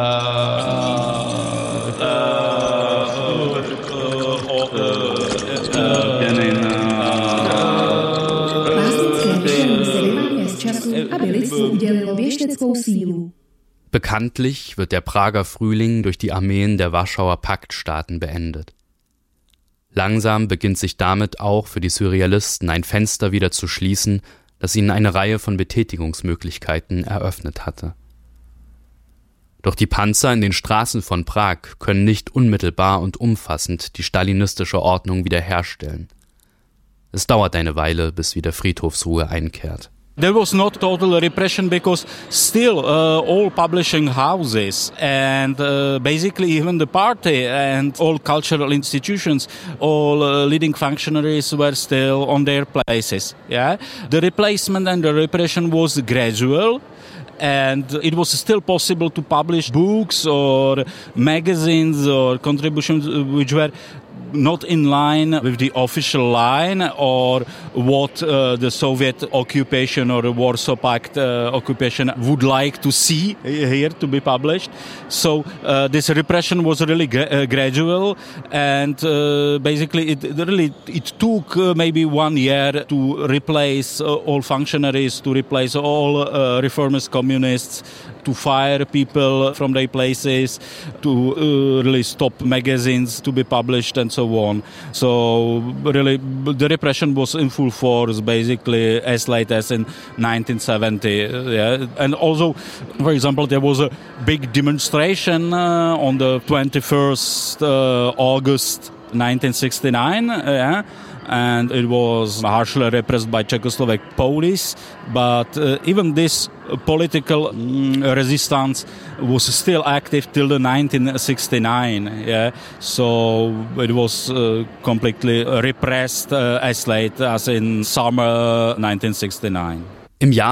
Bekanntlich wird der Prager Frühling durch die Armeen der Warschauer Paktstaaten beendet. Langsam beginnt sich damit auch für die Surrealisten ein Fenster wieder zu schließen, das ihnen eine Reihe von Betätigungsmöglichkeiten eröffnet hatte. Doch die Panzer in den Straßen von Prag können nicht unmittelbar und umfassend die stalinistische Ordnung wiederherstellen. Es dauert eine Weile, bis wieder Friedhofsruhe einkehrt. There was not total repression because still all publishing houses and basically even the party and all cultural institutions, all leading functionaries were still on their places. Yeah, the replacement and the repression was gradual. And it was still possible to publish books or magazines or contributions which were not in line with the official line or what the Soviet occupation or the Warsaw Pact occupation would like to see here to be published. So this repression was really gradual, and basically it took maybe 1 year to replace all functionaries, to replace all reformist communists, to fire people from their places, to really stop magazines to be published and so on. So really the repression was in full force basically as late as in 1970. Yeah. And also, for example, there was a big demonstration on the 21st August 1969, and it was harshly repressed by Czechoslovak police. But even this political resistance was still active till the 1969. Yeah, so it was completely repressed as late as in summer 1969. Im Jahr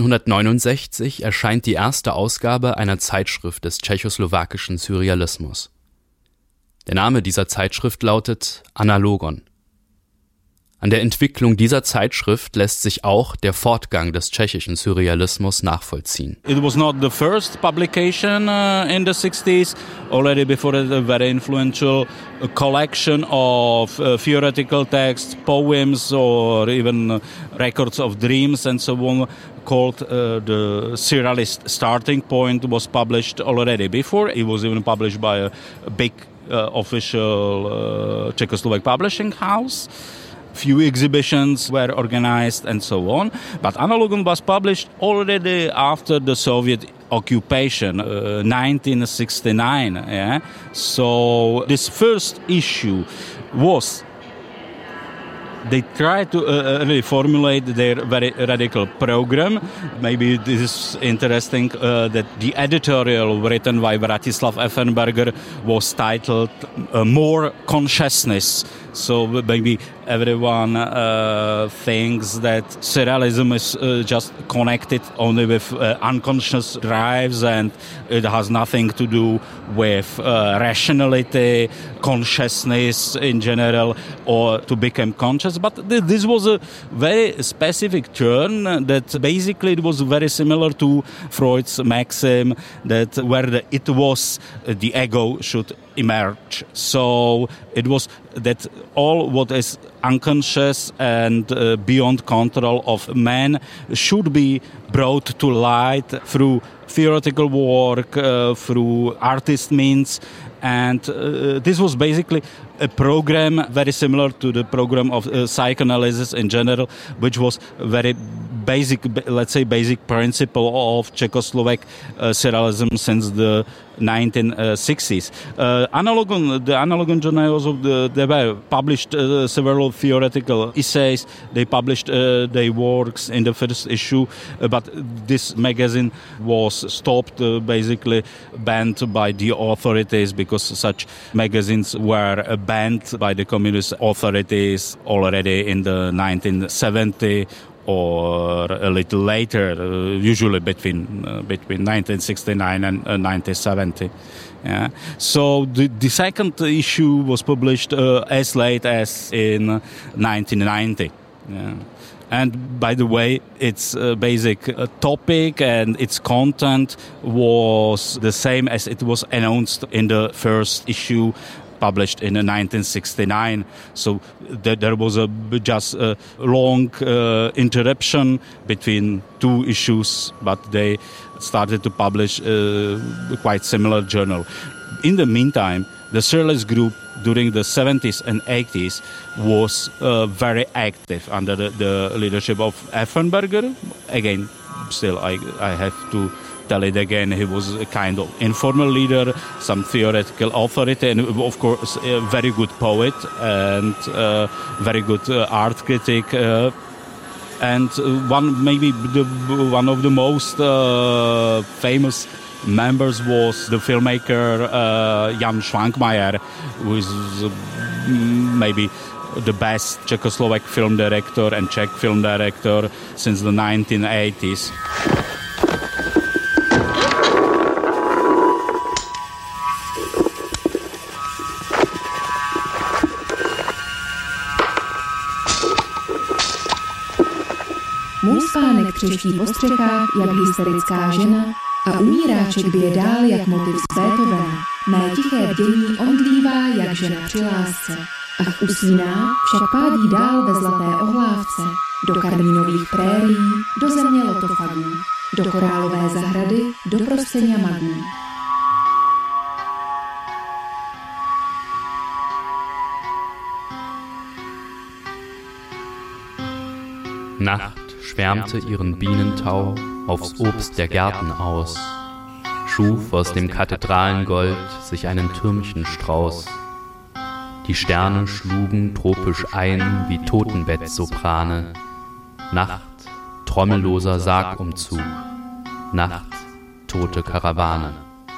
1969 erscheint die erste Ausgabe einer Zeitschrift des tschechoslowakischen Surrealismus. Der Name dieser Zeitschrift lautet Analogon. An der Entwicklung dieser Zeitschrift lässt sich auch der Fortgang des tschechischen Surrealismus nachvollziehen. It was not the first publication in the 60s. Already before it, a very influential collection of theoretical texts, poems, or even records of dreams and so on, called the Surrealist Starting Point, was published already before. It was even published by a big official Czechoslovak publishing house. Few exhibitions were organized and so on. But Analogon was published already after the Soviet occupation, 1969. Yeah? So this first issue was... They tried to really formulate their very radical program. Maybe this is interesting that the editorial written by Vratislav Effenberger was titled More Consciousness. So maybe everyone thinks that surrealism is just connected only with unconscious drives and it has nothing to do with rationality, consciousness in general, or to become conscious. But this was a very specific turn that basically it was very similar to Freud's maxim that where it was, the ego should emerge. So it was that all what is unconscious and beyond control of man should be brought to light through theoretical work, through artist means. And this was basically a program very similar to the program of psychoanalysis in general, which was very basic, let's say basic principle of Czechoslovak surrealism since the 1960s. The Analogon journals they were published several theoretical essays. They published their works in the first issue, but this magazine was stopped, basically banned by the authorities because such magazines were banned by the communist authorities already in the 1970s. Or a little later, usually between 1969 and 1970. Yeah. So the second issue was published as late as in 1990. Yeah. And by the way, its basic topic and its content was the same as it was announced in the first issue, published in 1969. So there was just a long interruption between two issues, but they started to publish quite similar journal. In the meantime, the Surrealist group during the 70s and 80s was very active under the leadership of Effenberger. Again, still I have to tell it again, he was a kind of informal leader, some theoretical authority, and of course a very good poet and very good art critic. And one of the most famous members was the filmmaker Jan Švankmajer, who is maybe the best Czechoslovak film director and Czech film director since the 1980s. Můj spánek třeští po střechách, jak hysterická žena, a umíráček bije dál, jak motiv z Beethovena. Mé tiché bdění omdlívá, jak žena při lásce. Ach usíná, však pádí dál ve zlaté ohlávce. Do karmínových prérií, do země lotofagů. Do korálové zahrady, do prosteňa magů. Nacht schwärmte ihren Bienentau aufs Obst der Gärten aus, schuf aus dem Kathedralengold sich einen Türmchenstrauß. Die Sterne schlugen tropisch ein wie Totenbett-Soprane. Nacht, trommelloser Sargumzug. Nacht, tote Karawane.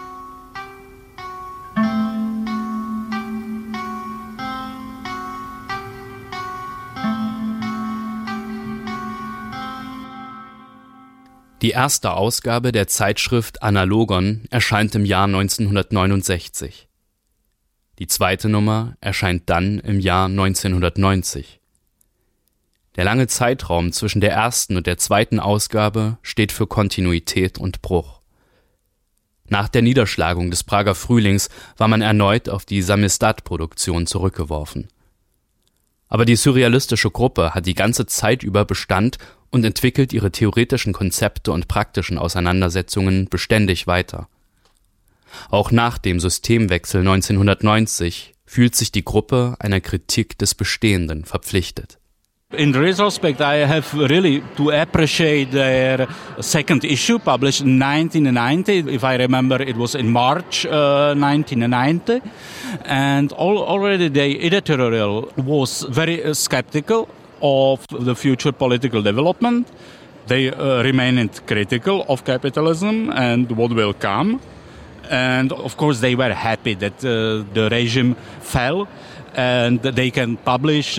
Die erste Ausgabe der Zeitschrift Analogon erscheint im Jahr 1969. Die zweite Nummer erscheint dann im Jahr 1990. Der lange Zeitraum zwischen der ersten und der zweiten Ausgabe steht für Kontinuität und Bruch. Nach der Niederschlagung des Prager Frühlings war man erneut auf die Samisdat-Produktion zurückgeworfen. Aber die surrealistische Gruppe hat die ganze Zeit über Bestand und entwickelt ihre theoretischen Konzepte und praktischen Auseinandersetzungen beständig weiter. Auch nach dem Systemwechsel 1990 fühlt sich die Gruppe einer Kritik des Bestehenden verpflichtet. In retrospect, I have really to appreciate their second issue, published in 1990. If I remember, it was in March 1990. And already the editorial was very skeptical of the future political development. They remained critical of capitalism and what will come. And of course, they were happy that the regime fell. And they can publish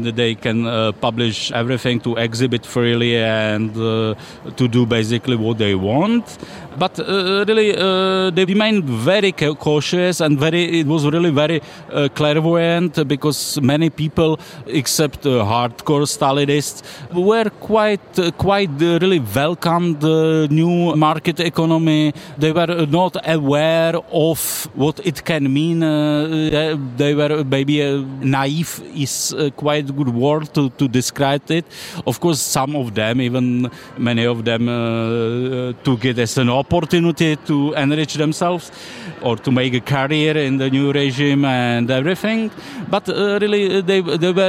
publish everything to exhibit freely and to do basically what they want. But really, they remained very cautious and it was really very clairvoyant because many people, except hardcore Stalinists, were quite really welcomed the new market economy. They were not aware of what it can mean. They were maybe naive is quite a good word to describe it. Of course, some of them, even many of them, took it as an opportunity to enrich themselves or to make a career in the new regime and everything. But really, they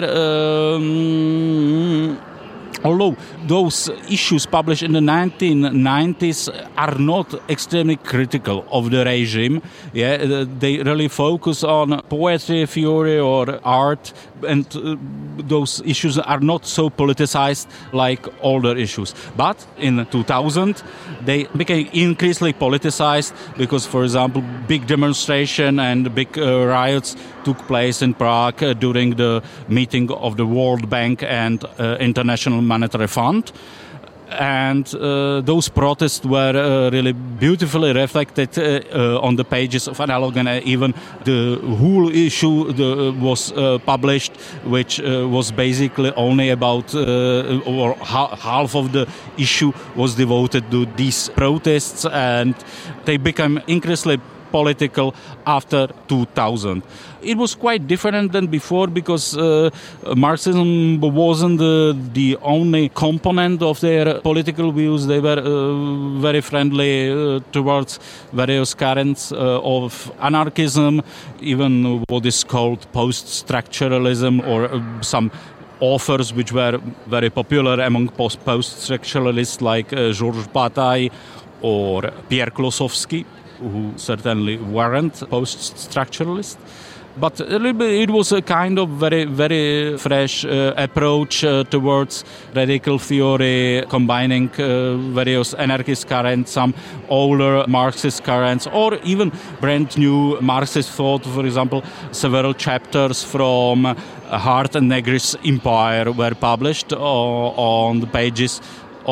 were... Although those issues published in the 1990s are not extremely critical of the regime, they really focus on poetry, theory, or art, and those issues are not so politicized like older issues. But in 2000, they became increasingly politicized because, for example, big demonstration and big riots took place in Prague during the meeting of the World Bank and International Monetary Fund. And those protests were really beautifully reflected on the pages of Analogon. Even the whole issue was published, which was basically only about, or half of the issue was devoted to these protests, and they became increasingly political after 2000. It was quite different than before because Marxism wasn't the only component of their political views. They were very friendly towards various currents of anarchism, even what is called post-structuralism, or some authors which were very popular among post-structuralists like Georges Bataille or Pierre Klossowski, who certainly weren't post-structuralist. But it was a kind of very, very fresh approach towards radical theory, combining various anarchist currents, some older Marxist currents, or even brand new Marxist thought. For example, several chapters from Hart and Negri's Empire were published on the pages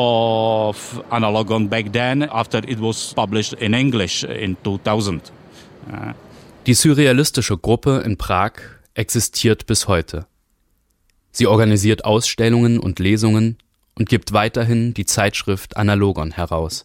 of Analogon back then, after it was published in English in 2000. Die surrealistische Gruppe in Prag existiert bis heute. Sie organisiert Ausstellungen und Lesungen und gibt weiterhin die Zeitschrift Analogon heraus.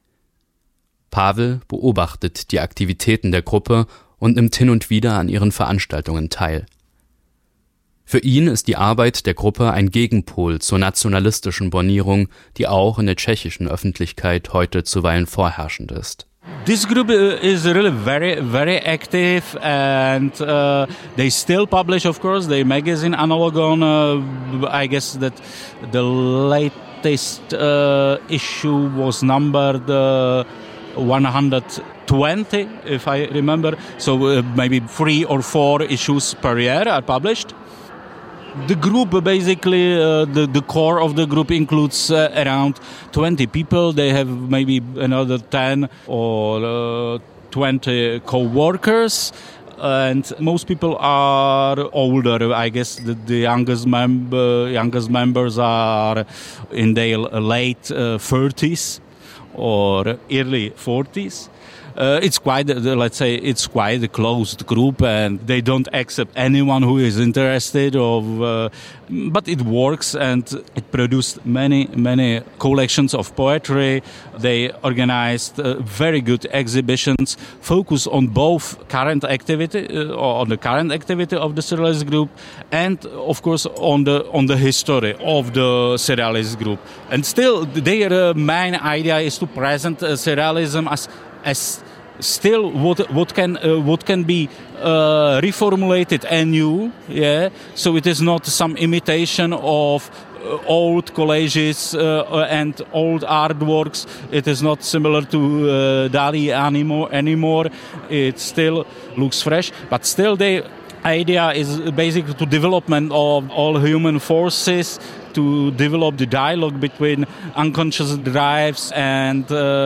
Pavel beobachtet die Aktivitäten der Gruppe und nimmt hin und wieder an ihren Veranstaltungen teil. Für ihn ist die Arbeit der Gruppe ein Gegenpol zur nationalistischen Bornierung, die auch in der tschechischen Öffentlichkeit heute zuweilen vorherrschend ist. This group is really very, very active, and they still publish, of course, their magazine Analogon. I guess that the latest issue was numbered 102, 20, if I remember. So maybe 3 or 4 issues per year are published. The group, basically, the core of the group includes around 20 people. They have maybe another 10 or 20 co-workers. And most people are older. I guess the youngest members are in their late 30s or early 40s. It's quite a closed group, and they don't accept anyone who is interested. But it works, and it produced many collections of poetry. They organized very good exhibitions, focus on both current activity, on the current activity of the Surrealist group, and of course on the history of the Surrealist group. And still, their main idea is to present Surrealism as still what can be reformulated anew, yeah. So it is not some imitation of old collages and old artworks. It is not similar to Dali anymore. It still looks fresh, but still the idea is basically to development of all human forces, to develop the dialogue between unconscious drives and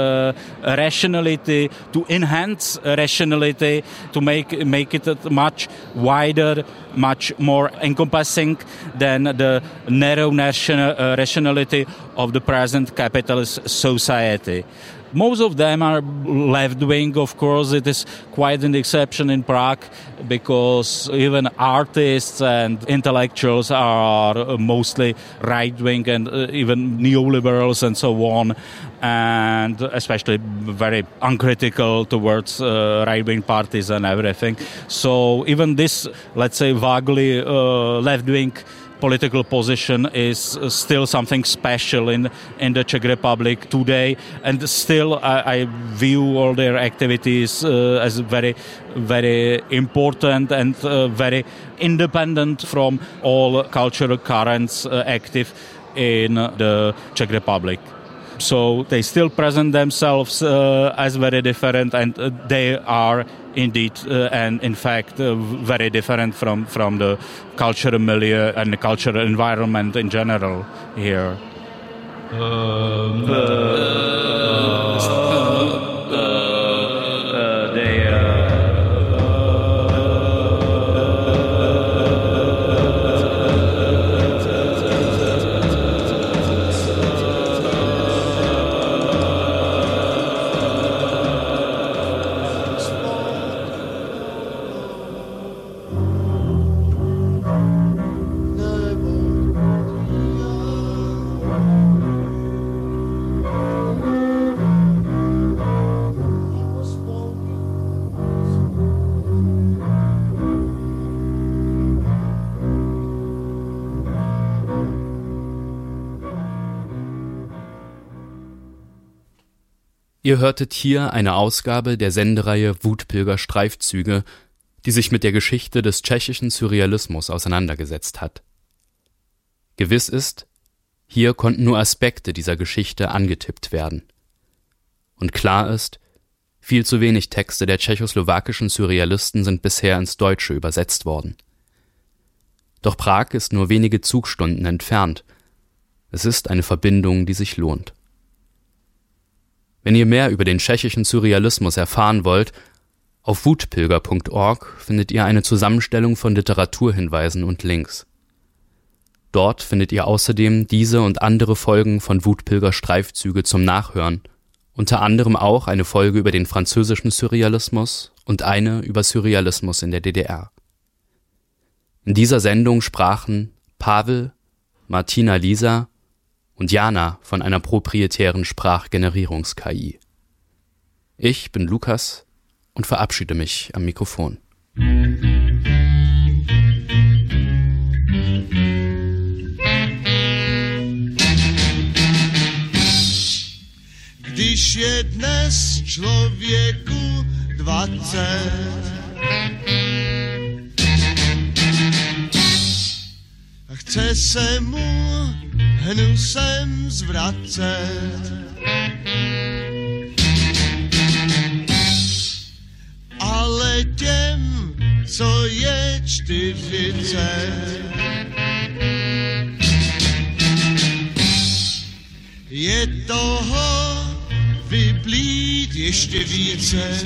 rationality, to enhance rationality, to make it much wider, much more encompassing than the narrow rationality of the present capitalist society. Most of them are left-wing, of course. It is quite an exception in Prague, because even artists and intellectuals are mostly right-wing, and even neoliberals and so on, and especially very uncritical towards right-wing parties and everything. So even this, let's say, vaguely left-wing political position is still something special in the Czech Republic today, and still I view all their activities as very, very important and very independent from all cultural currents active in the Czech Republic. So they still present themselves as very different, and they are indeed and in fact very different from the cultural milieu and the cultural environment in general here. Ihr hörtet hier eine Ausgabe der Sendereihe Wutpilger Streifzüge, die sich mit der Geschichte des tschechischen Surrealismus auseinandergesetzt hat. Gewiss ist, hier konnten nur Aspekte dieser Geschichte angetippt werden. Und klar ist, viel zu wenig Texte der tschechoslowakischen Surrealisten sind bisher ins Deutsche übersetzt worden. Doch Prag ist nur wenige Zugstunden entfernt. Es ist eine Verbindung, die sich lohnt. Wenn ihr mehr über den tschechischen Surrealismus erfahren wollt, auf wutpilger.org findet ihr eine Zusammenstellung von Literaturhinweisen und Links. Dort findet ihr außerdem diese und andere Folgen von Wutpilger Streifzüge zum Nachhören, unter anderem auch eine Folge über den französischen Surrealismus und eine über Surrealismus in der DDR. In dieser Sendung sprachen Pavel, Martina Lisa und Jana von einer proprietären Sprachgenerierungs-KI. Ich bin Lukas und verabschiede mich am Mikrofon. Když je dnes člověku 20, a chce se mu hnusem zvracet, co je 40. Je toho vyblít ještě více.